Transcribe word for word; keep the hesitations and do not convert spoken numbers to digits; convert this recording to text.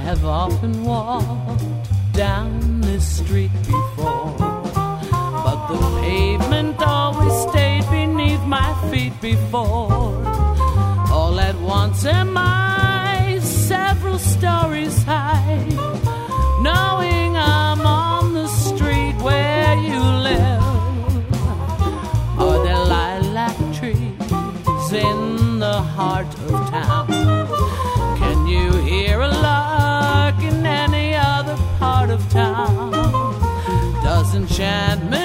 have often walked down this street before, but the pavement always stayed beneath my feet before. All at once am I several stories high, knowing I'm on the street where you live. Are there lilac trees in the heart of town? Can you hear a lark in any other part of town? Does enchantment